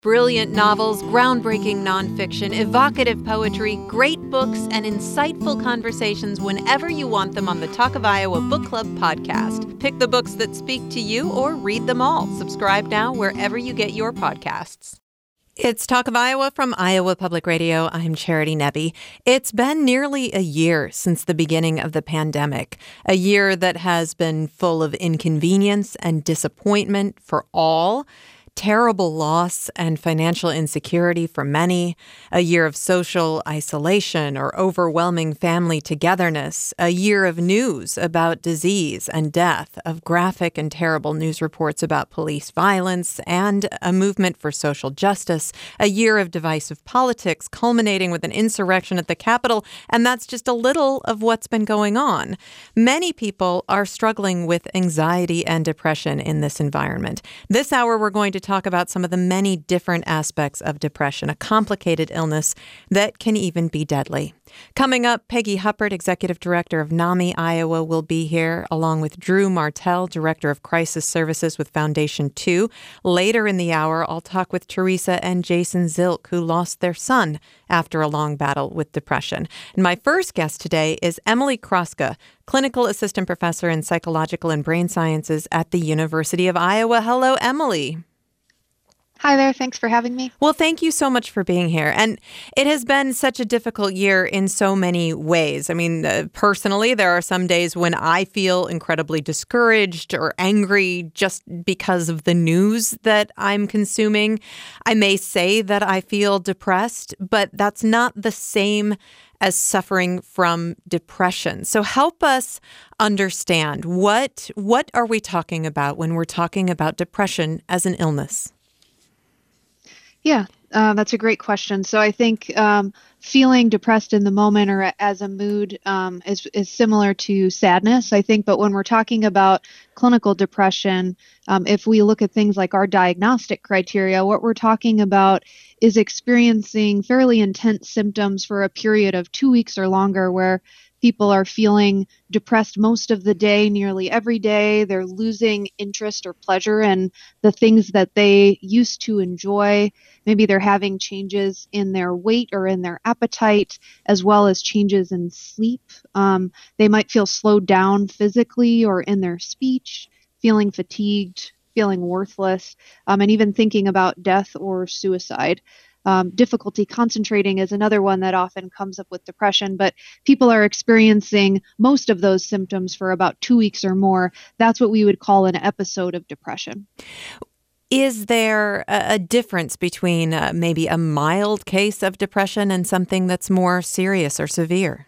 Brilliant novels, groundbreaking nonfiction, evocative poetry, great books, and insightful conversations whenever you want them on the Talk of Iowa Book Club podcast. Pick the books that speak to you or read them all. Subscribe now wherever you get your podcasts. It's Talk of Iowa from Iowa Public Radio. I'm Charity Nebbe. It's been nearly a year since the beginning of the pandemic, a year that has been full of inconvenience and disappointment for all. Terrible loss and financial insecurity for many, a year of social isolation or overwhelming family togetherness, a year of news about disease and death, of graphic and terrible news reports about police violence, and a movement for social justice, a year of divisive politics culminating with an insurrection at the Capitol, and that's just a little of what's been going on. Many people are struggling with anxiety and depression in this environment. This hour, we're going to talk about some of the many different aspects of depression, a complicated illness that can even be deadly. Coming up, Peggy Huppert, Executive Director of NAMI Iowa, will be here, along with Drew Martell, Director of Crisis Services with Foundation 2. Later in the hour, I'll talk with Teresa and Jason Zilk, who lost their son after a long battle with depression. And my first guest today is Emily Kroska, Clinical Assistant Professor in Psychological and Brain Sciences at the University of Iowa. Hello, Emily. Hi there. Thanks for having me. Well, thank you so much for being here. And it has been such a difficult year in so many ways. I mean, personally, there are some days when I feel incredibly discouraged or angry just because of the news that I'm consuming. I may say that I feel depressed, but that's not the same as suffering from depression. So help us understand what are we talking about when we're talking about depression as an illness? Yeah, that's a great question. So I think feeling depressed in the moment or as a mood is similar to sadness, I think. But when we're talking about clinical depression, if we look at things like our diagnostic criteria, what we're talking about is experiencing fairly intense symptoms for a period of 2 weeks or longer where people are feeling depressed most of the day, nearly every day. They're losing interest or pleasure in the things that they used to enjoy. Maybe they're having changes in their weight or in their appetite, as well as changes in sleep. They might feel slowed down physically or in their speech, feeling fatigued, feeling worthless, and even thinking about death or suicide. Difficulty concentrating is another one that often comes up with depression, but people are experiencing most of those symptoms for about 2 weeks or more. That's what we would call an episode of depression. Is there a difference between maybe a mild case of depression and something that's more serious or severe?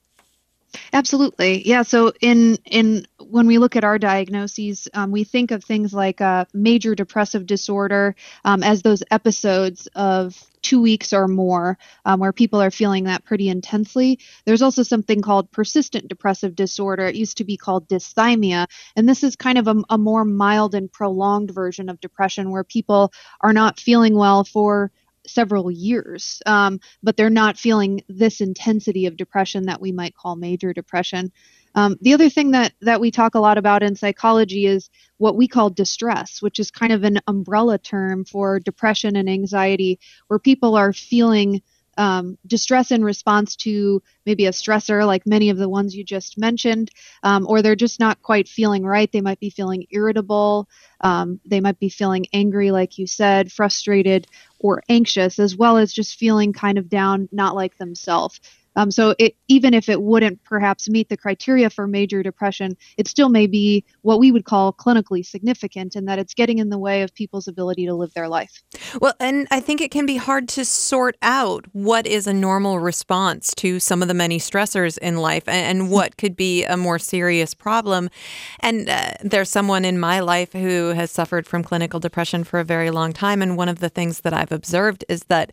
Absolutely. Yeah. So in when we look at our diagnoses, we think of things like major depressive disorder as those episodes of 2 weeks or more where people are feeling that pretty intensely. There's also something called persistent depressive disorder. It used to be called dysthymia. And this is kind of a more mild and prolonged version of depression where people are not feeling well for several years, but they're not feeling this intensity of depression that we might call major depression. The other thing that we talk a lot about in psychology is what we call distress, which is kind of an umbrella term for depression and anxiety, where people are feeling distress in response to maybe a stressor like many of the ones you just mentioned, or they're just not quite feeling right. They might be feeling irritable. They might be feeling angry, like you said, frustrated, or anxious, as well as just feeling kind of down, not like themselves. So even if it wouldn't perhaps meet the criteria for major depression, it still may be what we would call clinically significant in that it's getting in the way of people's ability to live their life. Well, and I think it can be hard to sort out what is a normal response to some of the many stressors in life and what could be a more serious problem. And there's someone in my life who has suffered from clinical depression for a very long time. And one of the things that I've observed is that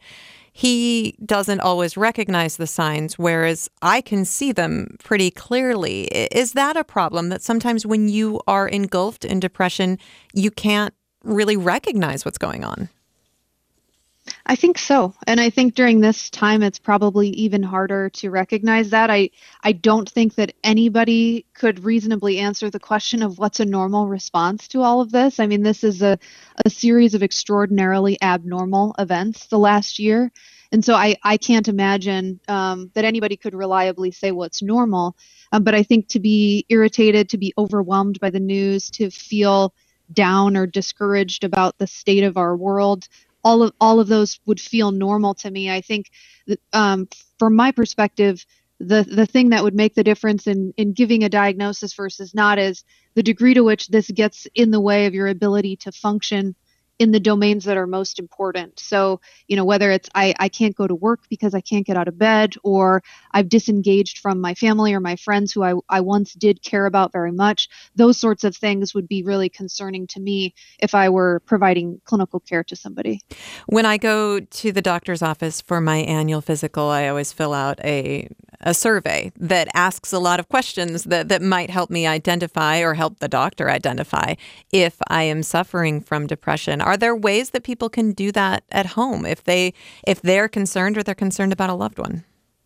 he doesn't always recognize the signs, whereas I can see them pretty clearly. Is that a problem that sometimes when you are engulfed in depression, you can't really recognize what's going on? I think so. And I think during this time, it's probably even harder to recognize that. I don't think that anybody could reasonably answer the question of what's a normal response to all of this. I mean, this is a series of extraordinarily abnormal events the last year. And so I can't imagine that anybody could reliably say what's normal. But I think to be irritated, to be overwhelmed by the news, to feel down or discouraged about the state of our world, all of those would feel normal to me. I think that, from my perspective, the thing that would make the difference in giving a diagnosis versus not is the degree to which this gets in the way of your ability to function in the domains that are most important. So, whether it's I can't go to work because I can't get out of bed, or I've disengaged from my family or my friends who I once did care about very much, those sorts of things would be really concerning to me if I were providing clinical care to somebody. When I go to the doctor's office for my annual physical, I always fill out a survey that asks a lot of questions that might help me identify or help the doctor identify if I am suffering from depression. Are there ways that people can do that at home if they're concerned or they're concerned about a loved one?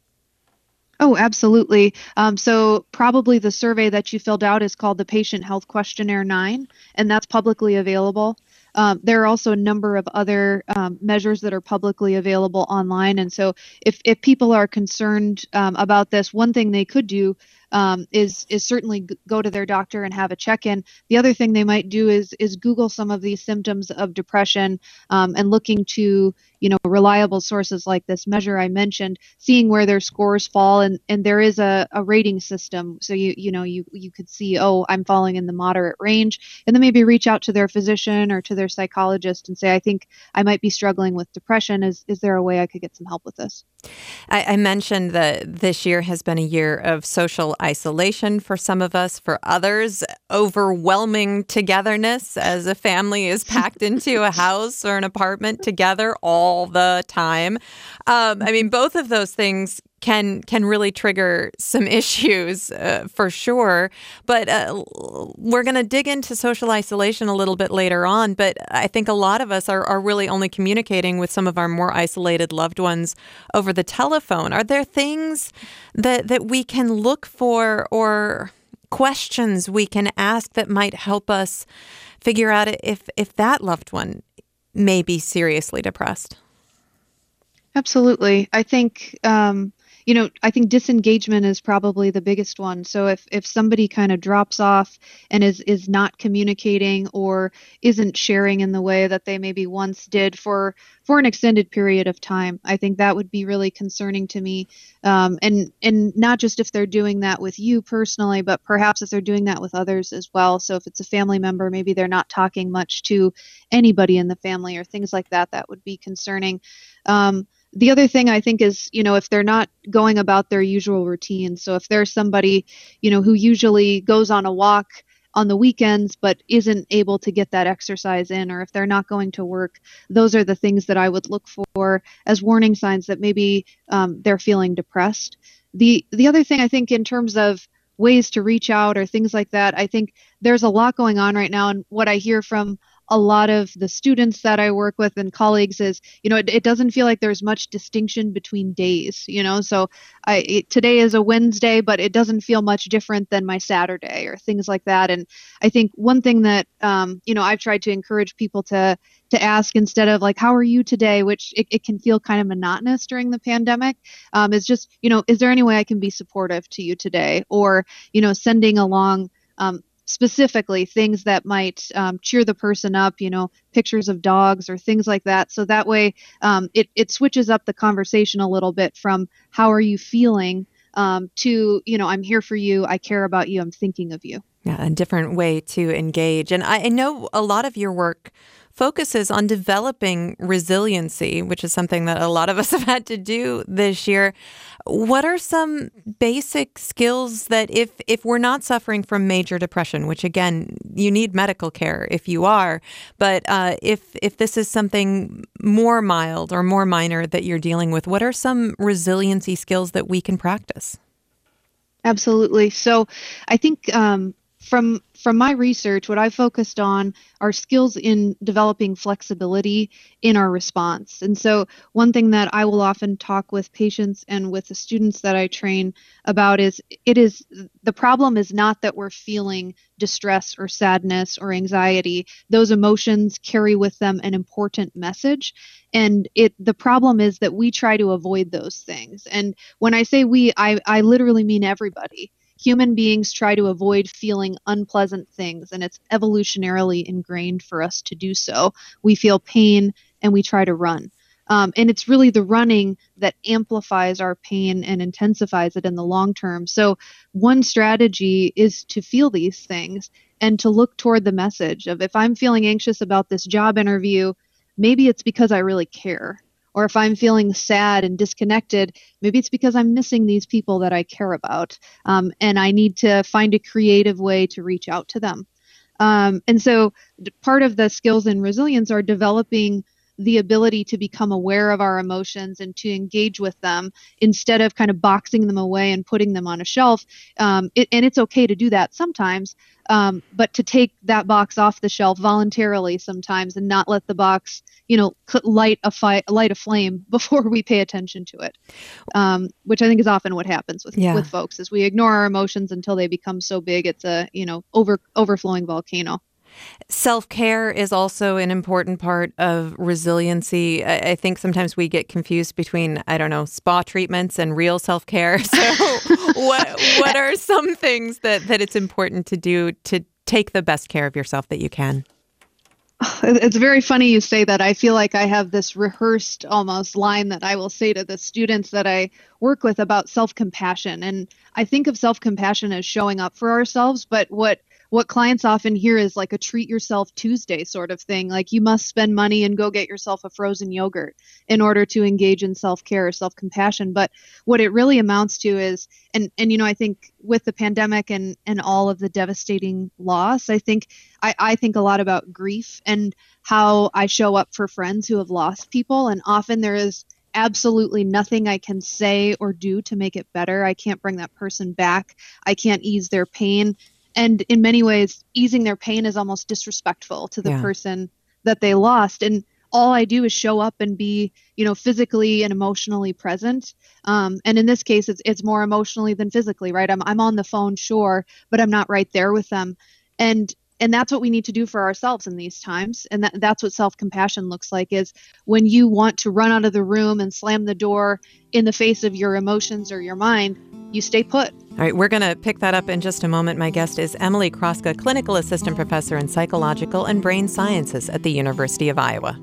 Oh, absolutely. So probably the survey that you filled out is called the Patient Health Questionnaire 9, and that's publicly available. There are also a number of other measures that are publicly available online. And so if people are concerned about this, one thing they could do is certainly go to their doctor and have a check-in. The other thing they might do is Google some of these symptoms of depression and looking to reliable sources like this measure I mentioned, seeing where their scores fall, and there is a rating system, so you could see, oh, I'm falling in the moderate range, and then maybe reach out to their physician or to their psychologist and say, I think I might be struggling with depression. Is there a way I could get some help with this? I mentioned that this year has been a year of social isolation for some of us. For others, overwhelming togetherness as a family is packed into a house or an apartment together all the time. I mean, both of those things can really trigger some issues for sure. But we're going to dig into social isolation a little bit later on. But I think a lot of us are really only communicating with some of our more isolated loved ones over the telephone. Are there things that we can look for or questions we can ask that might help us figure out if that loved one may be seriously depressed? Absolutely. I think I think disengagement is probably the biggest one. So if somebody kind of drops off and is not communicating or isn't sharing in the way that they maybe once did for an extended period of time, I think that would be really concerning to me. And not just if they're doing that with you personally, but perhaps if they're doing that with others as well. So if it's a family member, maybe they're not talking much to anybody in the family or things like that, that would be concerning. The other thing I think is, if they're not going about their usual routine. So if there's somebody, who usually goes on a walk on the weekends but isn't able to get that exercise in, or if they're not going to work, those are the things that I would look for as warning signs that maybe they're feeling depressed. The other thing I think in terms of ways to reach out or things like that, I think there's a lot going on right now. And what I hear from a lot of the students that I work with and colleagues is, it doesn't feel like there's much distinction between days, so today is a Wednesday, but it doesn't feel much different than my Saturday or things like that. And I think one thing that, I've tried to encourage people to ask instead of like, how are you today, which it can feel kind of monotonous during the pandemic, is just, is there any way I can be supportive to you today? Or, sending along, specifically things that might cheer the person up, pictures of dogs or things like that. So that way it switches up the conversation a little bit from how are you feeling to, I'm here for you. I care about you. I'm thinking of you. Yeah, a different way to engage. And I know a lot of your work focuses on developing resiliency, which is something that a lot of us have had to do this year. What are some basic skills that if we're not suffering from major depression, which again, you need medical care if you are, but if this is something more mild or more minor that you're dealing with, what are some resiliency skills that we can practice? Absolutely. So I think from my research, what I focused on are skills in developing flexibility in our response. And so one thing that I will often talk with patients and with the students that I train about is the problem is not that we're feeling distress or sadness or anxiety. Those emotions carry with them an important message. And the problem is that we try to avoid those things. And when I say we, I literally mean everybody. Human beings try to avoid feeling unpleasant things, and it's evolutionarily ingrained for us to do so. We feel pain and we try to run. And it's really the running that amplifies our pain and intensifies it in the long term. So one strategy is to feel these things and to look toward the message of, if I'm feeling anxious about this job interview, maybe it's because I really care. Or if I'm feeling sad and disconnected, maybe it's because I'm missing these people that I care about. And I need to find a creative way to reach out to them. And so part of the skills in resilience are developing the ability to become aware of our emotions and to engage with them instead of kind of boxing them away and putting them on a shelf. And it's okay to do that sometimes, but to take that box off the shelf voluntarily sometimes and not let the box, light a flame before we pay attention to it, which I think is often what happens with folks, is we ignore our emotions until they become so big it's a overflowing volcano. Self-care is also an important part of resiliency. I think sometimes we get confused between, spa treatments and real self-care. So what are some things that it's important to do to take the best care of yourself that you can? It's very funny you say that. I feel like I have this rehearsed almost line that I will say to the students that I work with about self-compassion. And I think of self-compassion as showing up for ourselves, but what clients often hear is like a treat yourself Tuesday sort of thing. Like you must spend money and go get yourself a frozen yogurt in order to engage in self-care or self-compassion. But what it really amounts to is, and I think with the pandemic and all of the devastating loss, I think a lot about grief and how I show up for friends who have lost people. And often there is absolutely nothing I can say or do to make it better. I can't bring that person back. I can't ease their pain. And in many ways, easing their pain is almost disrespectful to the person that they lost. And all I do is show up and be, physically and emotionally present. And in this case, it's more emotionally than physically, right? I'm on the phone, sure, but I'm not right there with them. And that's what we need to do for ourselves in these times. And that's what self-compassion looks like, is when you want to run out of the room and slam the door in the face of your emotions or your mind, you stay put. All right, we're going to pick that up in just a moment. My guest is Emily Kroska, Clinical Assistant Professor in Psychological and Brain Sciences at the University of Iowa.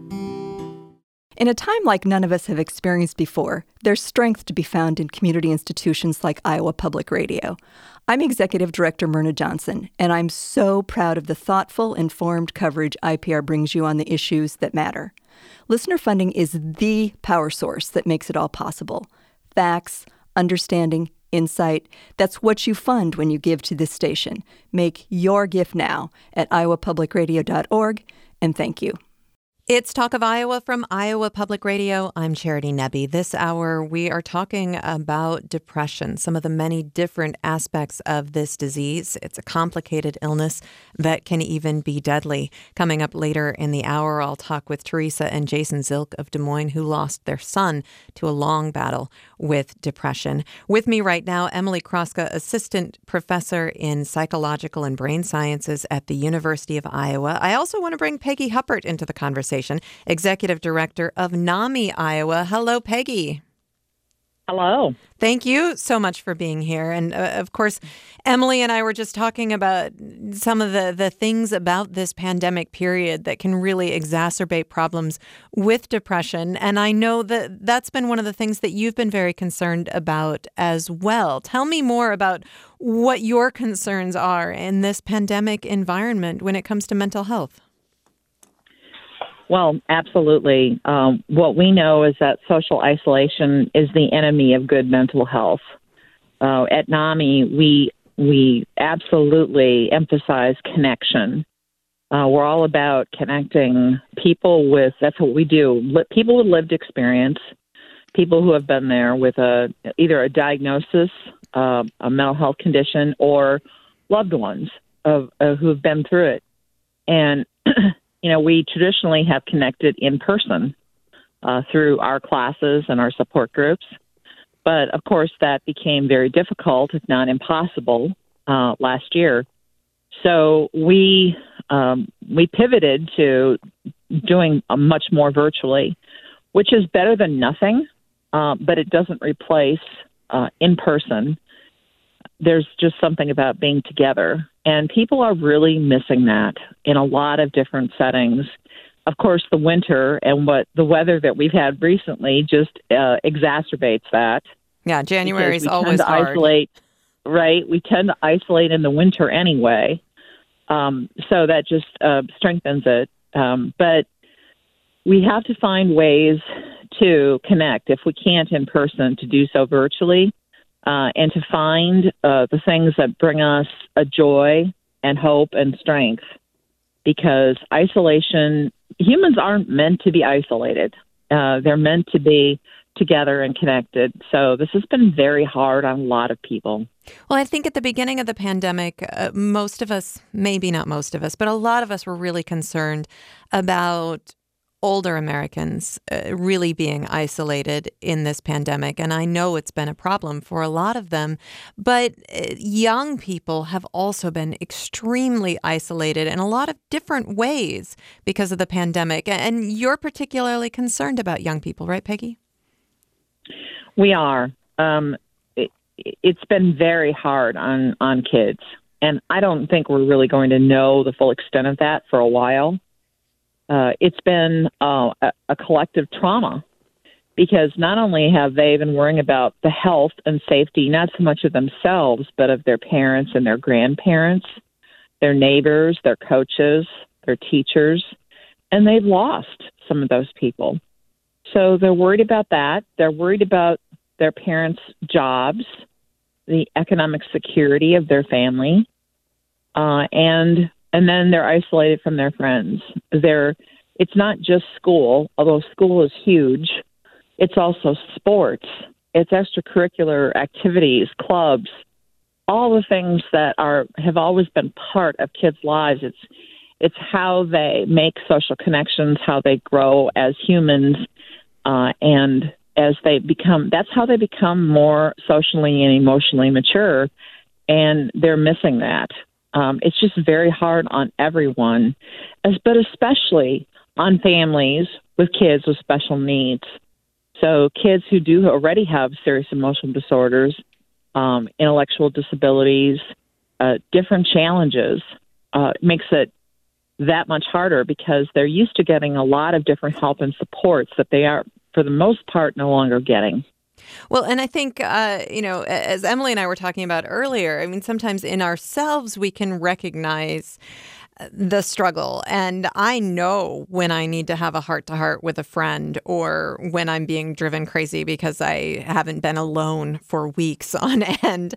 In a time like none of us have experienced before, there's strength to be found in community institutions like Iowa Public Radio. I'm Executive Director Myrna Johnson, and I'm so proud of the thoughtful, informed coverage IPR brings you on the issues that matter. Listener funding is the power source that makes it all possible. Facts, understanding, insight. That's what you fund when you give to this station. Make your gift now at iowapublicradio.org, and thank you. It's Talk of Iowa from Iowa Public Radio. I'm Charity Nebbe. This hour, we are talking about depression, some of the many different aspects of this disease. It's a complicated illness that can even be deadly. Coming up later in the hour, I'll talk with Teresa and Jason Zilk of Des Moines, who lost their son to a long battle with depression. With me right now, Emily Kroska, Assistant Professor in Psychological and Brain Sciences at the University of Iowa. I also want to bring Peggy Huppert into the conversation, Executive Director of NAMI Iowa. Hello, Peggy. Hello. Thank you so much for being here. And of course, Emily and I were just talking about some of the things about this pandemic period that can really exacerbate problems with depression. And I know that that's been one of the things that you've been very concerned about as well. Tell me more about what your concerns are in this pandemic environment when it comes to mental health. Well, absolutely. What we know is that social isolation is the enemy of good mental health. At NAMI, we absolutely emphasize connection. We're all about connecting people with, that's what we do, people with lived experience, people who have been there with either a diagnosis, a mental health condition, or loved ones who have been through it. And, we traditionally have connected in person through our classes and our support groups. But, of course, that became very difficult, if not impossible, last year. So we pivoted to doing much more virtually, which is better than nothing, but it doesn't replace in person. There's just something about being together. And people are really missing that in a lot of different settings. Of course, the winter and the weather that we've had recently just exacerbates that. Yeah, January is always hard. Right? We tend to isolate in the winter anyway. So that just strengthens it. But we have to find ways to connect, if we can't in person, to do so virtually, and to find the things that bring us a joy and hope and strength. Because isolation, humans aren't meant to be isolated. They're meant to be together and connected. So this has been very hard on a lot of people. Well, I think at the beginning of the pandemic, most of us, maybe not most of us, but a lot of us were really concerned about older Americans really being isolated in this pandemic. And I know it's been a problem for a lot of them. But young people have also been extremely isolated in a lot of different ways because of the pandemic. And you're particularly concerned about young people, right, Peggy? We are. It's been very hard on kids. And I don't think we're really going to know the full extent of that for a while. It's been a collective trauma because not only have they been worrying about the health and safety, not so much of themselves, but of their parents and their grandparents, their neighbors, their coaches, their teachers, and they've lost some of those people. So they're worried about that. They're worried about their parents' jobs, the economic security of their family, and then they're isolated from their friends. It's not just school, although school is huge. It's also sports. It's extracurricular activities, clubs, all the things that have always been part of kids' lives. It's how they make social connections, how they grow as humans, and as that's how they become more socially and emotionally mature, and they're missing that. It's just very hard on everyone, but especially on families with kids with special needs. So kids who do already have serious emotional disorders, intellectual disabilities, different challenges, makes it that much harder because they're used to getting a lot of different help and supports that they are, for the most part, no longer getting. Well, and I think, as Emily and I were talking about earlier, I mean, sometimes in ourselves we can recognize the struggle. And I know when I need to have a heart-to-heart with a friend or when I'm being driven crazy because I haven't been alone for weeks on end.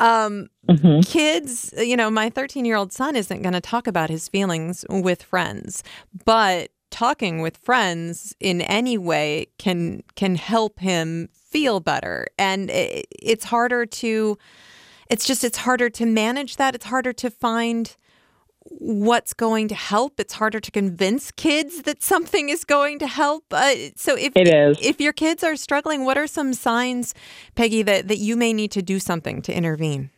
Kids, my 13-year-old son isn't going to talk about his feelings with friends, but talking with friends in any way can help him feel better. And it's harder to manage that. It's harder to find what's going to help. It's harder to convince kids that something is going to help. So if your kids are struggling, what are some signs, Peggy, that you may need to do something to intervene?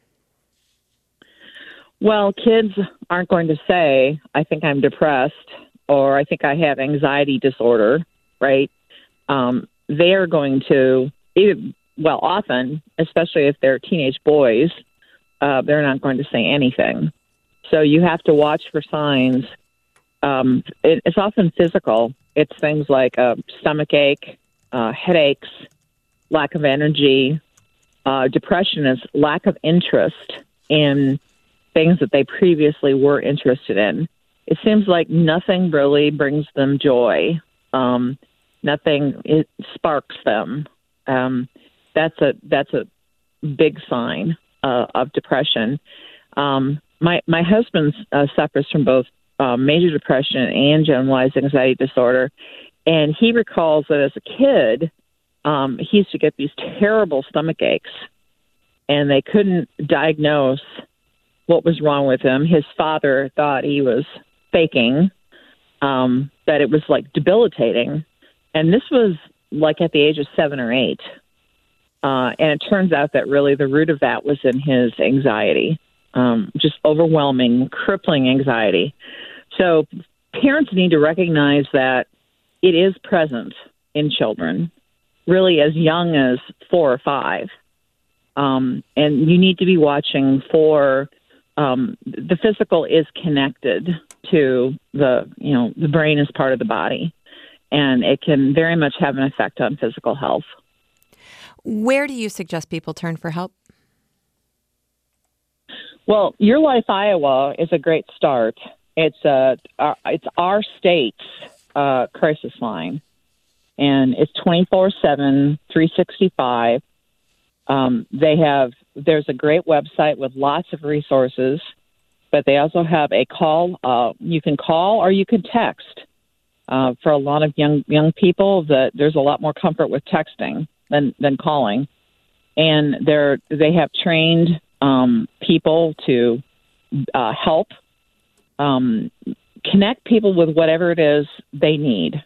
Well, kids aren't going to say, I think I'm depressed, or I think I have anxiety disorder, right? They are going to, often, especially if they're teenage boys, they're not going to say anything. So you have to watch for signs. It's often physical. It's things like stomach ache, headaches, lack of energy. Depression is lack of interest in things that they previously were interested in. It seems like nothing really brings them joy. It sparks them. That's a big sign of depression. My husband suffers from both major depression and generalized anxiety disorder, and he recalls that as a kid, he used to get these terrible stomach aches, and they couldn't diagnose what was wrong with him. His father thought he was faking, that it was like debilitating. And this was like at the age of 7 or 8. And it turns out that really the root of that was in his anxiety, just overwhelming, crippling anxiety. So parents need to recognize that it is present in children, really as young as 4 or 5. And you need to be watching for the physical is connected to the brain is part of the body, and it can very much have an effect on physical health. Where do you suggest people turn for help? Well, Your Life Iowa is a great start. It's our state's crisis line, and it's 24/7, 365. There's a great website with lots of resources, but they also have a call. You can call or you can text. For a lot of young people, there's a lot more comfort with texting than calling, and they have trained people to help connect people with whatever it is they need,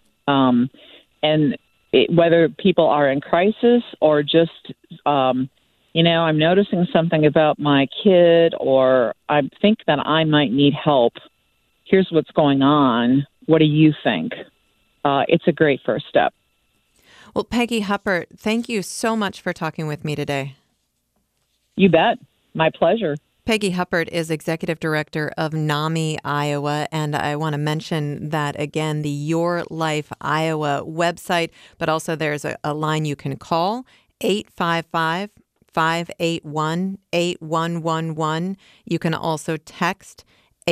whether people are in crisis or just I'm noticing something about my kid, or I think that I might need help. Here's what's going on. What do you think? It's a great first step. Well, Peggy Huppert, thank you so much for talking with me today. You bet. My pleasure. Peggy Huppert is Executive Director of NAMI Iowa, and I want to mention that, again, the Your Life Iowa website, but also there's a line you can call, 855-581-8111. You can also text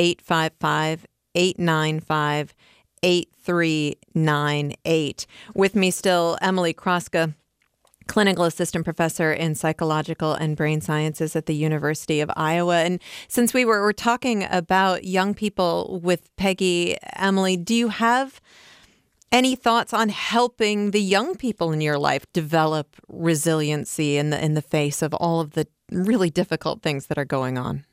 855-895-8398. With me still, Emily Kroska, Clinical Assistant Professor in Psychological and Brain Sciences at the University of Iowa. And since we're talking about young people with Peggy, Emily, do you have any thoughts on helping the young people in your life develop resiliency in the face of all of the really difficult things that are going on?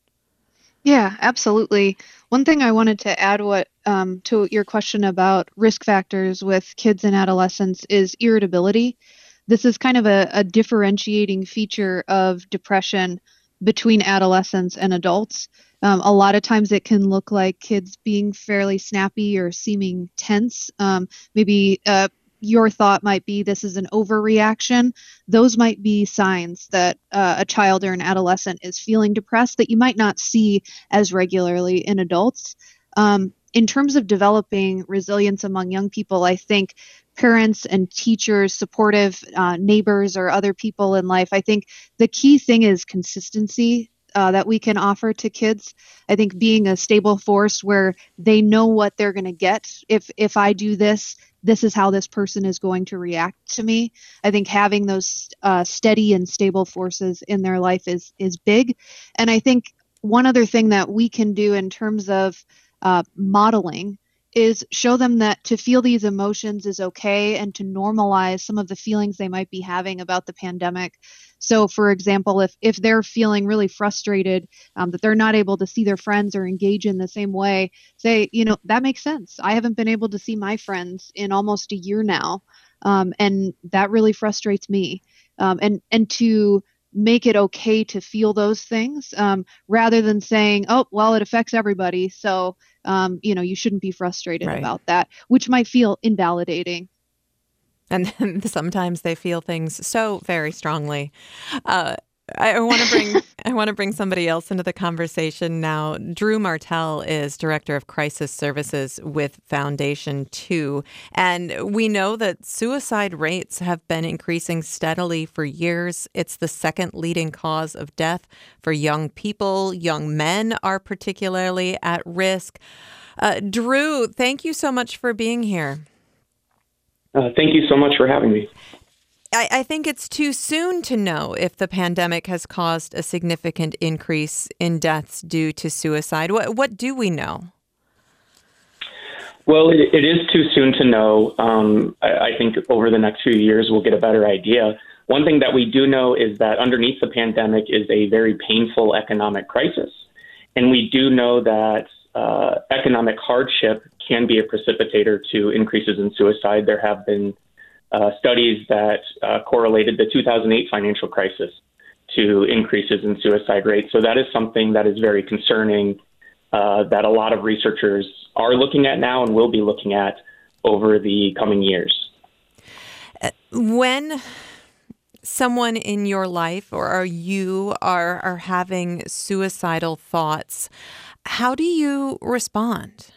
Yeah, absolutely. One thing I wanted to add to your question about risk factors with kids and adolescents is irritability. This is kind of a differentiating feature of depression between adolescents and adults. A lot of times it can look like kids being fairly snappy or seeming tense. Maybe your thought might be this is an overreaction. Those might be signs that a child or an adolescent is feeling depressed that you might not see as regularly in adults. In terms of developing resilience among young people, I think parents and teachers, supportive neighbors or other people in life, I think the key thing is consistency that we can offer to kids. I think being a stable force where they know what they're going to get. If I do this, this is how this person is going to react to me. I think having those steady and stable forces in their life is big. And I think one other thing that we can do in terms of modeling is show them that to feel these emotions is okay and to normalize some of the feelings they might be having about the pandemic. So, for example, if they're feeling really frustrated that they're not able to see their friends or engage in the same way, say, that makes sense. I haven't been able to see my friends in almost a year now, and that really frustrates me. And to make it okay to feel those things rather than saying, oh, well, it affects everybody. So, you shouldn't be frustrated about that, which might feel invalidating. And then sometimes they feel things so very strongly. I want to bring somebody else into the conversation now. Drew Martell is Director of Crisis Services with Foundation 2. And we know that suicide rates have been increasing steadily for years. It's the second leading cause of death for young people. Young men are particularly at risk. Drew, thank you so much for being here. Thank you so much for having me. I think it's too soon to know if the pandemic has caused a significant increase in deaths due to suicide. What do we know? Well, it is too soon to know. I think over the next few years, we'll get a better idea. One thing that we do know is that underneath the pandemic is a very painful economic crisis. And we do know that economic hardship can be a precipitator to increases in suicide. There have been studies that correlated the 2008 financial crisis to increases in suicide rates. So that is something that is very concerning that a lot of researchers are looking at now and will be looking at over the coming years. When someone in your life or you are having suicidal thoughts, how do you respond?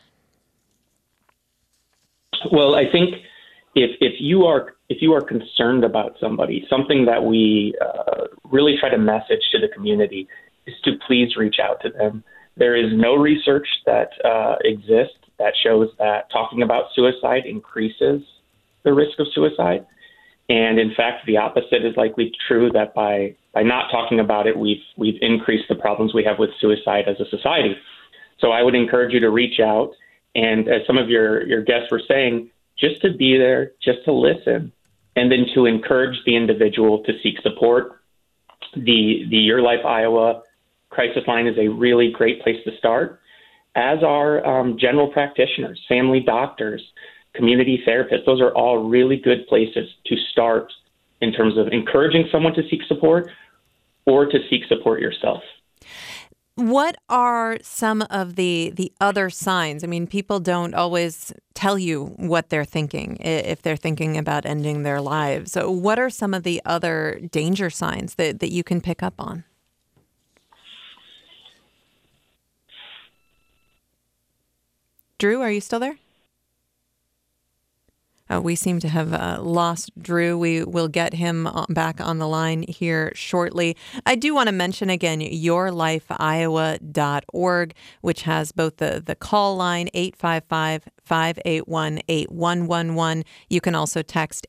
Well, I think if you are concerned about somebody, something that we really try to message to the community is to please reach out to them. There is no research that exists that shows that talking about suicide increases the risk of suicide. And in fact, the opposite is likely true, that by not talking about it, we've increased the problems we have with suicide as a society. So I would encourage you to reach out. And as some of your guests were saying, just to be there, just to listen, and then to encourage the individual to seek support. The Your Life Iowa crisis line is a really great place to start, as are general practitioners, family doctors, community therapists. Those are all really good places to start in terms of encouraging someone to seek support or to seek support yourself. What are some of the other signs? I mean, people don't always tell you what they're thinking if they're thinking about ending their lives. So what are some of the other danger signs that you can pick up on? Drew, are you still there? We seem to have lost Drew. We will get him back on the line here shortly. I do want to mention again, yourlifeiowa.org, which has both the call line, 855-581-8111. You can also text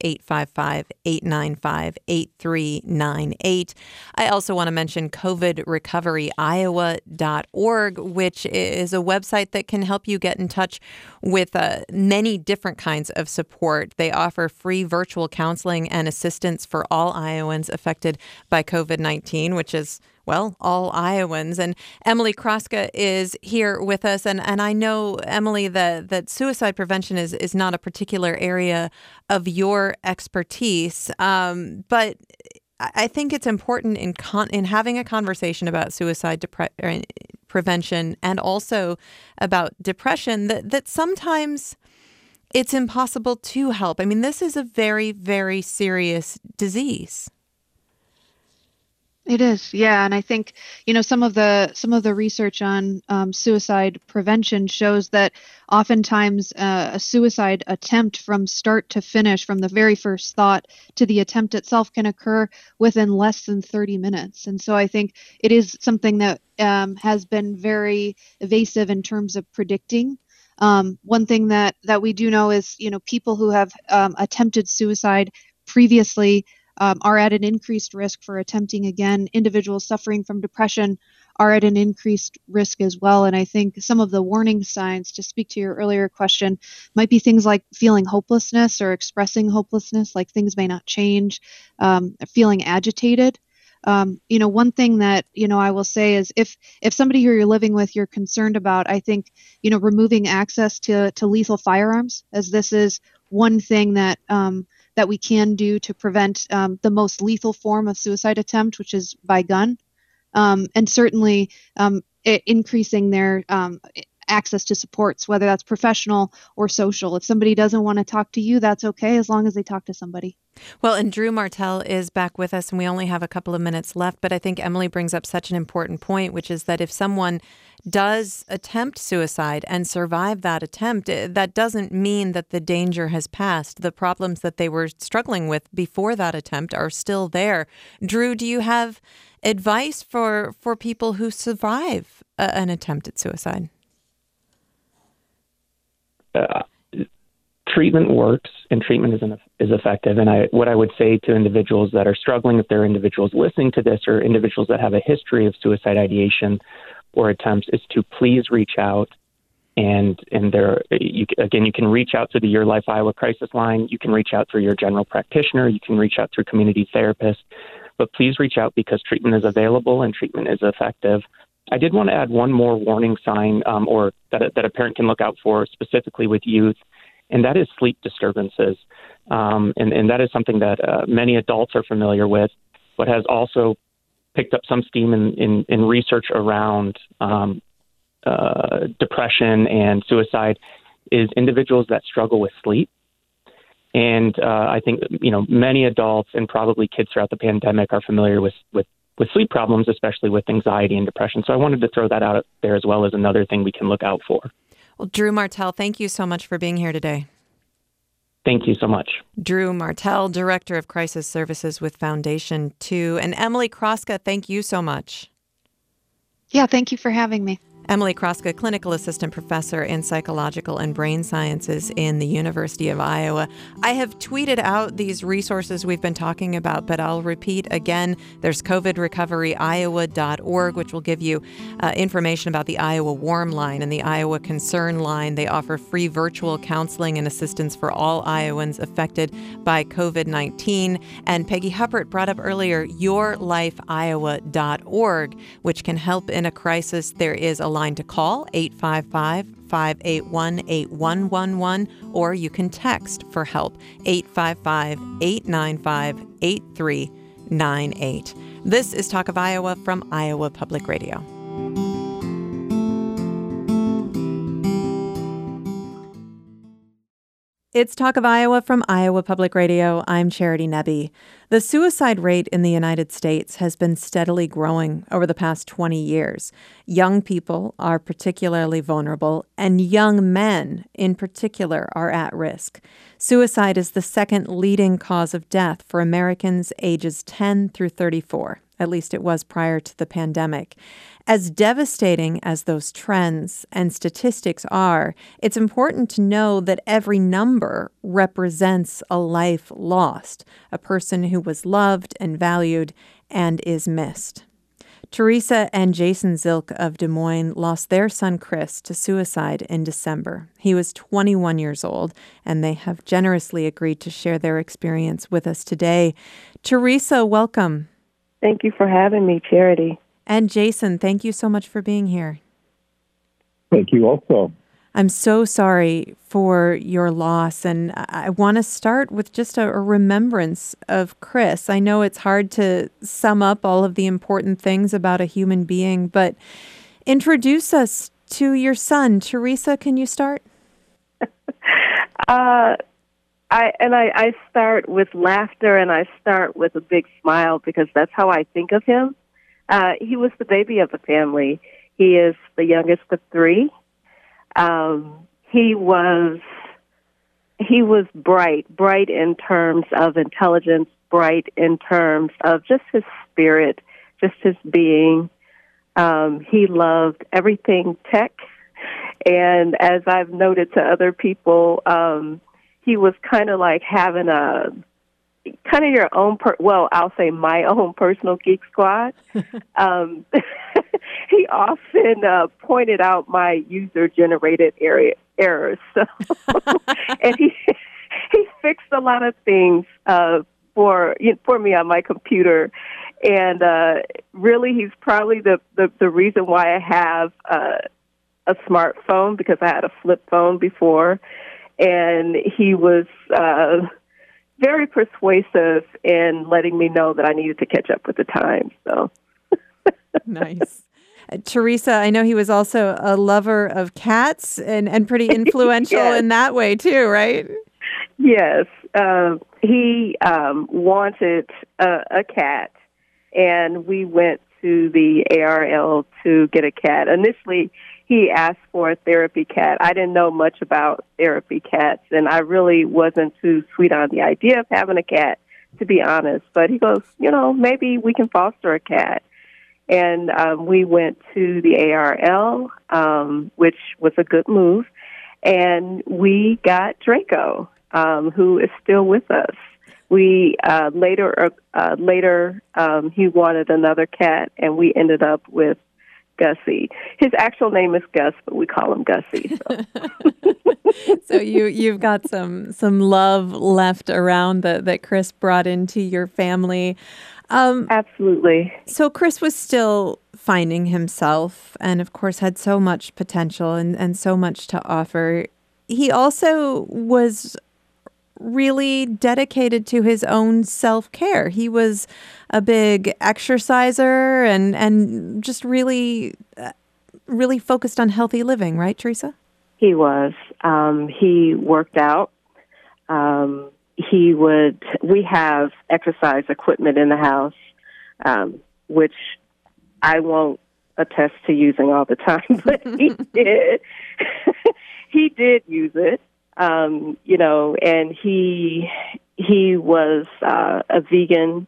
855-895-8398. I also want to mention covidrecoveryiowa.org, which is a website that can help you get in touch with many different kinds of support. They offer free virtual counseling and assistance for all Iowans affected by COVID-19, which is, well, all Iowans. And Emily Kroska is here with us. And I know, Emily, that suicide prevention is not a particular area of your expertise, but I think it's important in having a conversation about suicide prevention and also about depression that sometimes it's impossible to help. I mean, this is a very, very serious disease. It is, yeah, and I think some of the research on suicide prevention shows that oftentimes a suicide attempt from start to finish, from the very first thought to the attempt itself, can occur within less than 30 minutes. And so I think it is something that has been very evasive in terms of predicting. One thing that we do know is, people who have attempted suicide previously are at an increased risk for attempting again. Individuals suffering from depression are at an increased risk as well. And I think some of the warning signs, to speak to your earlier question, might be things like feeling hopelessness or expressing hopelessness, like things may not change, feeling agitated. One thing that, I will say is if somebody who you're living with, you're concerned about, I think, removing access to lethal firearms, as this is one thing that we can do to prevent the most lethal form of suicide attempt, which is by gun, and certainly increasing their access to supports, whether that's professional or social. If somebody doesn't want to talk to you, that's okay, as long as they talk to somebody. Well, and Drew Martell is back with us, and we only have a couple of minutes left, but I think Emily brings up such an important point, which is that if someone does attempt suicide and survive that attempt, that doesn't mean that the danger has passed. The problems that they were struggling with before that attempt are still there. Drew, do you have advice for people who survive an attempt at suicide? Treatment works, and treatment is effective. And what I would say to individuals that are struggling, if there are individuals listening to this or individuals that have a history of suicide ideation or attempts, is to please reach out. And you can reach out through the Your Life Iowa crisis line. You can reach out through your general practitioner. You can reach out through community therapists. But please reach out, because treatment is available and treatment is effective. I did want to add one more warning sign or that a parent can look out for specifically with youth, and that is sleep disturbances. And that is something that many adults are familiar with, but has also picked up some steam in research around depression and suicide, is individuals that struggle with sleep. And I think, many adults and probably kids throughout the pandemic are familiar with sleep problems, especially with anxiety and depression. So I wanted to throw that out there as well as another thing we can look out for. Well, Drew Martell, thank you so much for being here today. Thank you so much. Drew Martell, Director of Crisis Services with Foundation 2. And Emily Kroska, thank you so much. Yeah, thank you for having me. Emily Kroska, Clinical Assistant Professor in Psychological and Brain Sciences in the University of Iowa. I have tweeted out these resources we've been talking about, but I'll repeat again. There's covidrecoveryiowa.org, which will give you information about the Iowa Warm Line and the Iowa Concern Line. They offer free virtual counseling and assistance for all Iowans affected by COVID-19. And Peggy Huppert brought up earlier yourlifeiowa.org, which can help in a crisis. There is a line to call, 855-581-8111, or you can text for help, 855-895-8398. This is Talk of Iowa from Iowa Public Radio. It's Talk of Iowa from Iowa Public Radio. I'm Charity Nebbe. The suicide rate in the United States has been steadily growing over the past 20 years. Young people are particularly vulnerable, and young men in particular are at risk. Suicide is the second leading cause of death for Americans ages 10 through 34. At least it was prior to the pandemic. As devastating as those trends and statistics are, it's important to know that every number represents a life lost, a person who was loved and valued and is missed. Teresa and Jason Zilk of Des Moines lost their son Chris to suicide in December. He was 21 years old, and they have generously agreed to share their experience with us today. Teresa, welcome. Thank you for having me, Charity. And Jason, thank you so much for being here. Thank you also. I'm so sorry for your loss, and I want to start with just a remembrance of Chris. I know it's hard to sum up all of the important things about a human being, but introduce us to your son. Teresa, can you start? I start with laughter, and I start with a big smile because that's how I think of him. He was the baby of the family. He is the youngest of three. He was bright in terms of intelligence, bright in terms of just his spirit, just his being. He loved everything tech. And as I've noted to other people, he was kind of like having your own, I'll say my own personal geek squad. He often pointed out my user-generated errors. So and he fixed a lot of things for me on my computer. And really, he's probably the reason why I have a smartphone, because I had a flip phone before. And he was very persuasive in letting me know that I needed to catch up with the times. So nice. Teresa, I know he was also a lover of cats and pretty influential Yes. in that way too, right? Yes. He wanted a cat, and we went to the ARL to get a cat. Initially, he asked for a therapy cat. I didn't know much about therapy cats, and I really wasn't too sweet on the idea of having a cat, to be honest. But he goes, maybe we can foster a cat. And we went to the ARL, which was a good move, and we got Draco, who is still with us. We later he wanted another cat, and we ended up with Gussie. His actual name is Gus, but we call him Gussie. So you've got some love left around that Chris brought into your family. Absolutely. So Chris was still finding himself and, of course, had so much potential and so much to offer. He also was really dedicated to his own self-care. He was a big exerciser and just really focused on healthy living, right, Teresa? He was. He worked out. We have exercise equipment in the house, which I won't attest to using all the time, but he did. He did use it, and he was a vegan.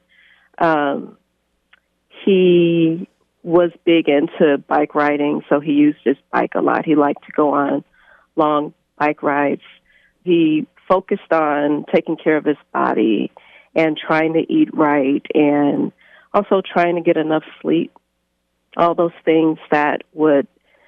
He was big into bike riding, so he used his bike a lot. He liked to go on long bike rides. He focused on taking care of his body and trying to eat right and also trying to get enough sleep. All those things that would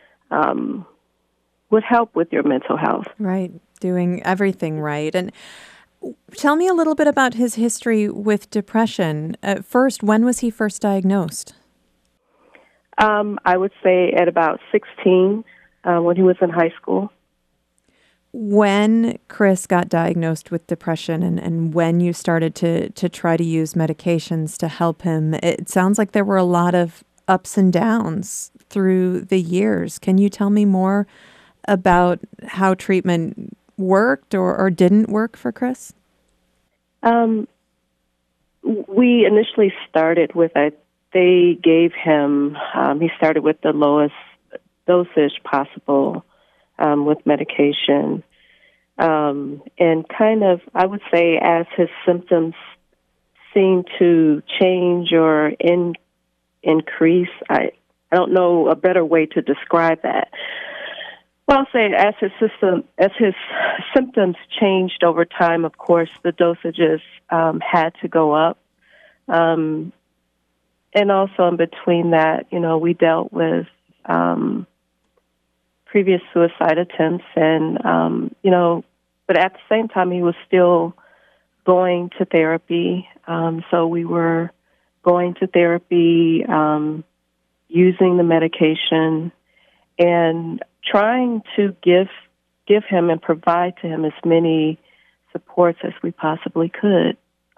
help with your mental health. Right, doing everything right. And tell me a little bit about his history with depression. First, when was he first diagnosed? I would say at about 16, when he was in high school. When Chris got diagnosed with depression and when you started to try to use medications to help him, it sounds like there were a lot of ups and downs through the years. Can you tell me more about how treatment worked or didn't work for Chris? We initially started with they gave him, he started with the lowest dosage possible with medication. And kind of, I would say, as his symptoms seemed to change or increase, I don't know a better way to describe that. Well, I'll say as his symptoms changed over time, of course, the dosages had to go up. And also in between that, we dealt with previous suicide attempts and, but at the same time, he was still going to therapy. So we were going to therapy, using the medication, and trying to give him and provide to him as many supports as we possibly could.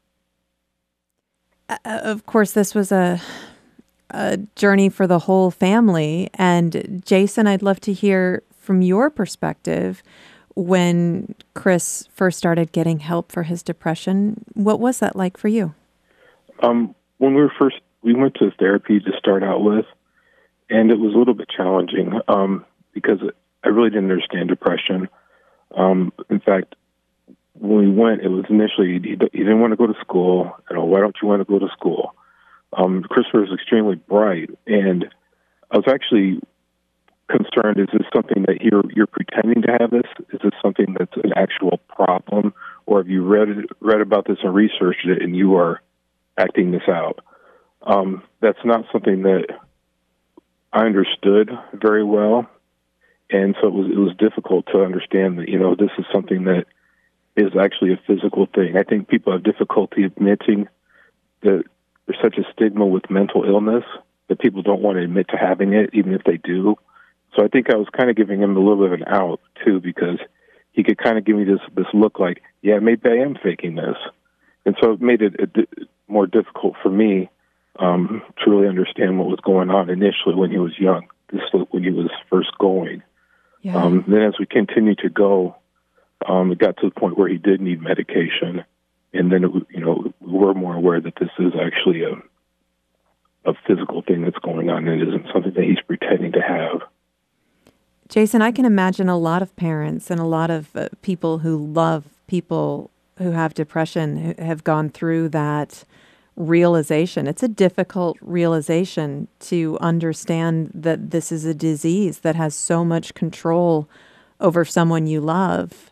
Of course, this was a journey for the whole family. And Jason, I'd love to hear from your perspective when Chris first started getting help for his depression. What was that like for you? When we went to therapy to start out with, and it was a little bit challenging because I really didn't understand depression. In fact, when we went, it was initially, he didn't want to go to school. Why don't you want to go to school? Christopher was extremely bright, and I was actually concerned, is this something that you're pretending to have this? Is this something that's an actual problem? Or have you read about this and researched it and you are acting this out? That's not something that I understood very well. And so it was difficult to understand that, this is something that is actually a physical thing. I think people have difficulty admitting that there's such a stigma with mental illness that people don't want to admit to having it, even if they do. So I think I was kind of giving him a little bit of an out, too, because he could kind of give me this look like, yeah, maybe I am faking this. And so it made it more difficult for me to really understand what was going on initially when he was young, when he was first going. Yeah. Then as we continued to go, it got to the point where he did need medication. And then, we were more aware that this is actually a physical thing that's going on. It isn't something that he's pretending to have. Jason, I can imagine a lot of parents and a lot of people who love people who have depression who have gone through that realization. It's a difficult realization to understand that this is a disease that has so much control over someone you love.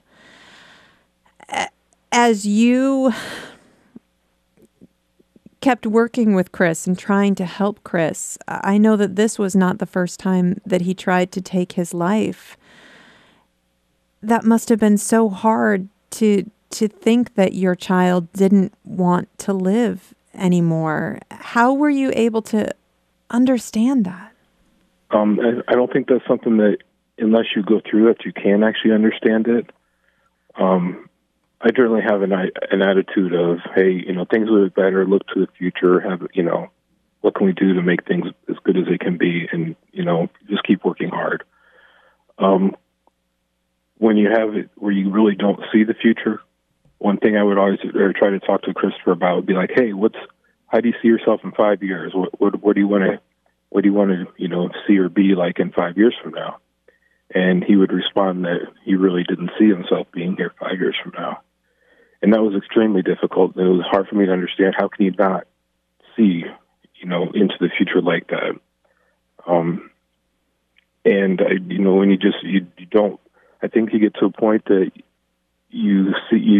As you kept working with Chris and trying to help Chris, I know that this was not the first time that he tried to take his life. That must have been so hard to think that your child didn't want to live anymore. How were you able to understand that? I don't think that's something that, unless you go through it, you can actually understand it. I generally have an attitude of, hey, things will be better, look to the future, what can we do to make things as good as they can be, and, just keep working hard. When you have it where you really don't see the future, one thing I would always try to talk to Christopher about would be like, hey, how do you see yourself in 5 years? What do you want to, see or be like in 5 years from now? And he would respond that he really didn't see himself being here 5 years from now. And that was extremely difficult. It was hard for me to understand, how can you not see, into the future like that? When you don't, I think you get to a point that you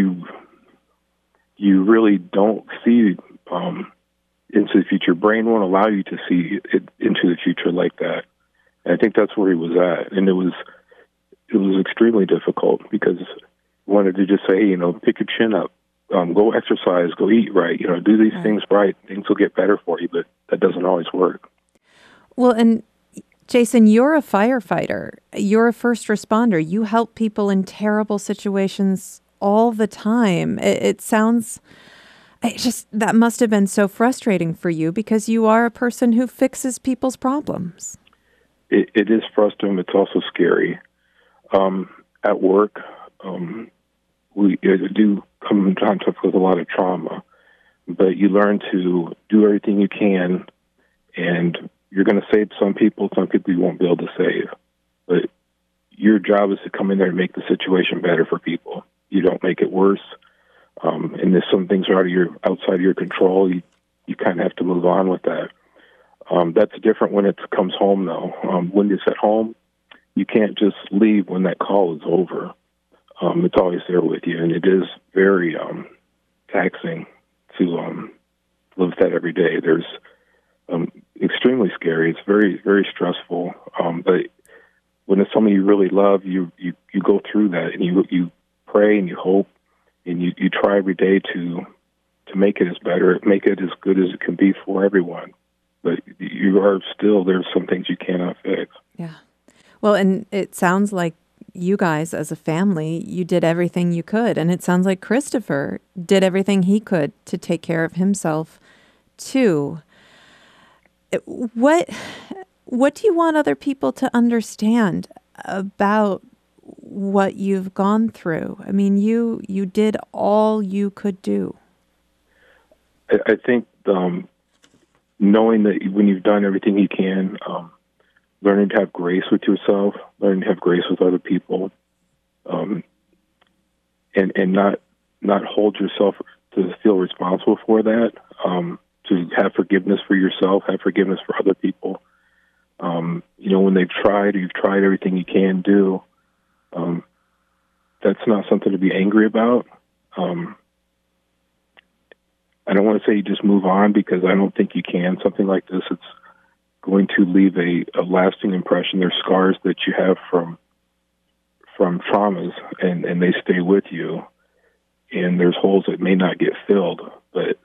really don't see into the future. Brain won't allow you to see it into the future like that. And I think that's where he was at. And it was extremely difficult because he wanted to just say, hey, pick your chin up, go exercise, go eat right, do these things right. Things will get better for you, but that doesn't always work. Well, and Jason, you're a firefighter. You're a first responder. You help people in terrible situations all the time. It sounds, that must have been so frustrating for you because you are a person who fixes people's problems. It is frustrating. It's also scary. At work, we do come in contact with a lot of trauma, but you learn to do everything you can, and you're going to save some people you won't be able to save. But your job is to come in there and make the situation better for people. You don't make it worse. And if some things are outside of your control, you kind of have to move on with that. That's different when it comes home, though. When it's at home, you can't just leave when that call is over. It's always there with you, and it is very taxing to live with that every day. There's extremely scary. It's very, very stressful. But when it's someone you really love, you go through that, and you pray and you hope, and you try every day to make it make it as good as it can be for everyone. But there's some things you cannot fix. Yeah. Well, and it sounds like you guys as a family, you did everything you could. And it sounds like Christopher did everything he could to take care of himself, too. What do you want other people to understand about what you've gone through? I mean, you did all you could do. I think knowing that when you've done everything you can, learning to have grace with yourself, learning to have grace with other people, and not hold yourself to feel responsible for that, to have forgiveness for yourself, have forgiveness for other people. When you've tried everything you can do, that's not something to be angry about. I don't want to say you just move on, because I don't think you can. Something like this, it's going to leave a lasting impression. There's scars that you have from traumas, and they stay with you. And there's holes that may not get filled, but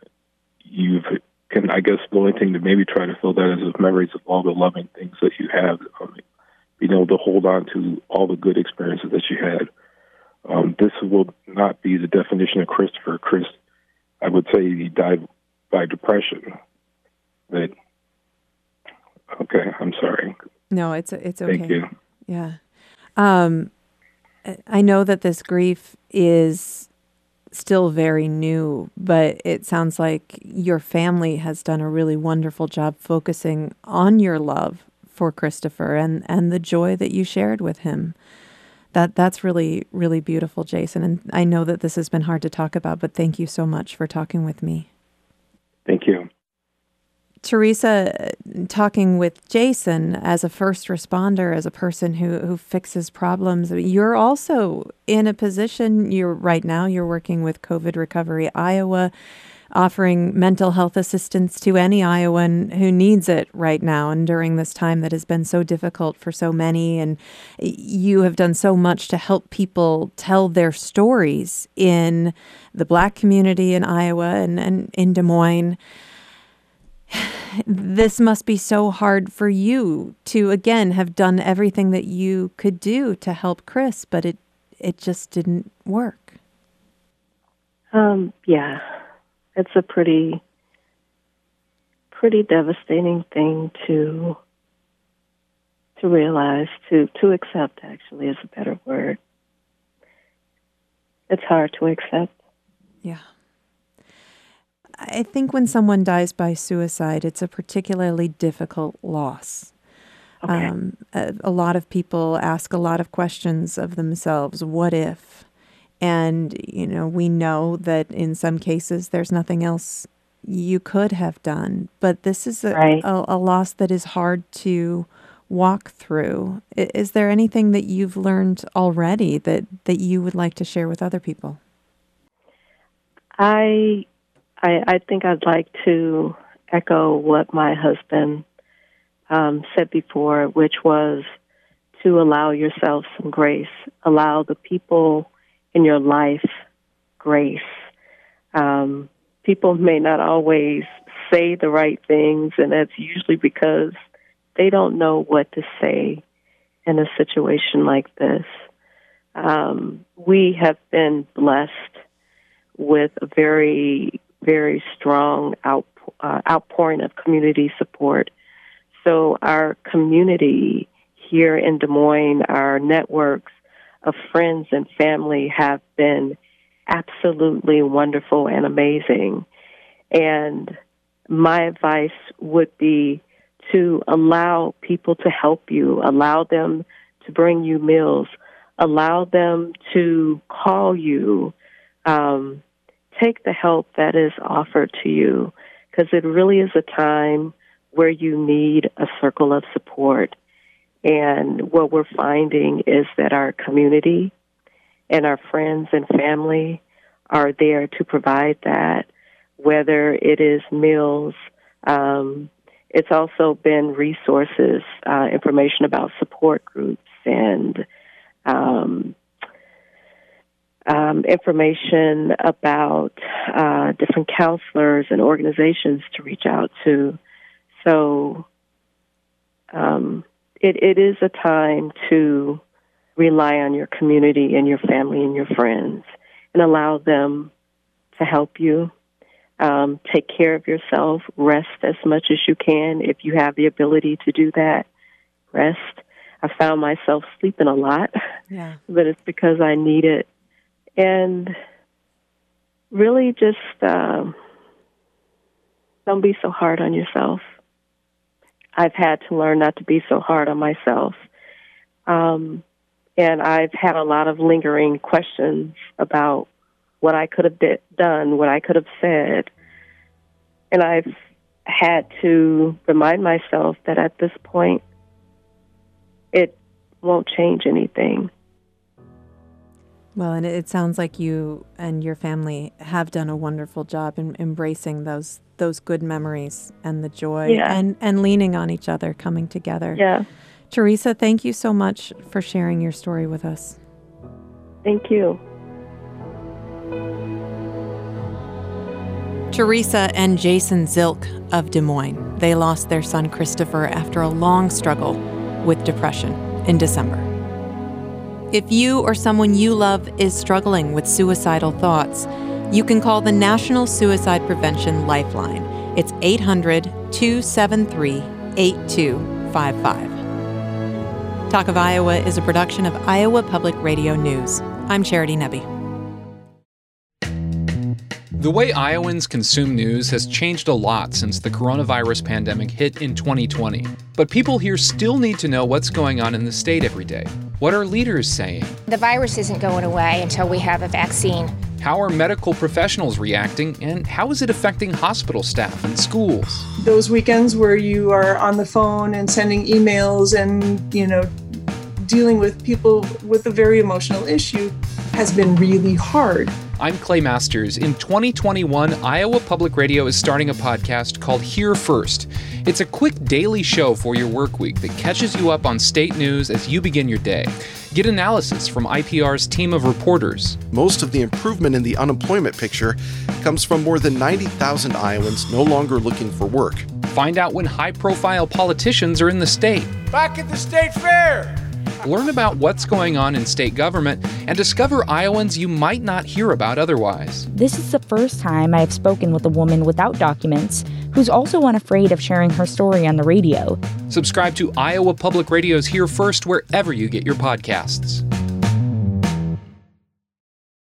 I guess the only thing to maybe try to fill that is memories of all the loving things that you have, being able to hold on to all the good experiences that you had. This will not be the definition of Christopher. I would say he died by depression. But okay, I'm sorry. No, it's okay. Thank you. Yeah. I know that this grief is still very new, but it sounds like your family has done a really wonderful job focusing on your love for Christopher and the joy that you shared with him. That's really, really beautiful, Jason. And I know that this has been hard to talk about, but thank you so much for talking with me. Thank you. Teresa, talking with Jason as a first responder, as a person who fixes problems, you're also in a position, right now you're working with COVID Recovery Iowa, offering mental health assistance to any Iowan who needs it right now and during this time that has been so difficult for so many. And you have done so much to help people tell their stories in the Black community in Iowa and in Des Moines. this must be so hard for you to, again, have done everything that you could do to help Chris, but it just didn't work. Yeah, it's a pretty devastating thing to realize, to accept, actually, is a better word. It's hard to accept. Yeah. I think when someone dies by suicide, it's a particularly difficult loss. Okay. A lot of people ask a lot of questions of themselves. What if? And, we know that in some cases there's nothing else you could have done. But this is a loss that is hard to walk through. Is there anything that you've learned already that you would like to share with other people? I think I'd like to echo what my husband said before, which was to allow yourself some grace, allow the people in your life grace. People may not always say the right things, and that's usually because they don't know what to say in a situation like this. We have been blessed with a very, very strong outpouring of community support. So our community here in Des Moines, our networks of friends and family have been absolutely wonderful and amazing. And my advice would be to allow people to help you, allow them to bring you meals, allow them to call you, take the help that is offered to you, because it really is a time where you need a circle of support. And what we're finding is that our community and our friends and family are there to provide that, whether it is meals. It's also been resources, information about support groups, and information about different counselors and organizations to reach out to. So it is a time to rely on your community and your family and your friends and allow them to help you. Take care of yourself. Rest as much as you can. If you have the ability to do that, rest. I found myself sleeping a lot, but it's because I need it. And really just don't be so hard on yourself. I've had to learn not to be so hard on myself. And I've had a lot of lingering questions about what I could have done, what I could have said. And I've had to remind myself that at this point, it won't change anything. Well, and it sounds like you and your family have done a wonderful job in embracing those good memories and the joy and leaning on each other, coming together. Yeah. Teresa, thank you so much for sharing your story with us. Thank you. Teresa and Jason Zilk of Des Moines. They lost their son Christopher after a long struggle with depression in December. If you or someone you love is struggling with suicidal thoughts, you can call the National Suicide Prevention Lifeline. It's 800-273-8255. Talk of Iowa is a production of Iowa Public Radio News. I'm Charity Nebbe. The way Iowans consume news has changed a lot since the coronavirus pandemic hit in 2020. But people here still need to know what's going on in the state every day. What are leaders saying? The virus isn't going away until we have a vaccine. How are medical professionals reacting, and how is it affecting hospital staff and schools? Those weekends where you are on the phone and sending emails and, dealing with people with a very emotional issue has been really hard. I'm Clay Masters. In 2021, Iowa Public Radio is starting a podcast called Here First. It's a quick daily show for your work week that catches you up on state news as you begin your day. Get analysis from IPR's team of reporters. Most of the improvement in the unemployment picture comes from more than 90,000 Iowans no longer looking for work. Find out when high-profile politicians are in the state. Back at the state fair! Learn about what's going on in state government and discover Iowans you might not hear about otherwise. This is the first time I have spoken with a woman without documents who's also unafraid of sharing her story on the radio. Subscribe to Iowa Public Radio's Here First wherever you get your podcasts.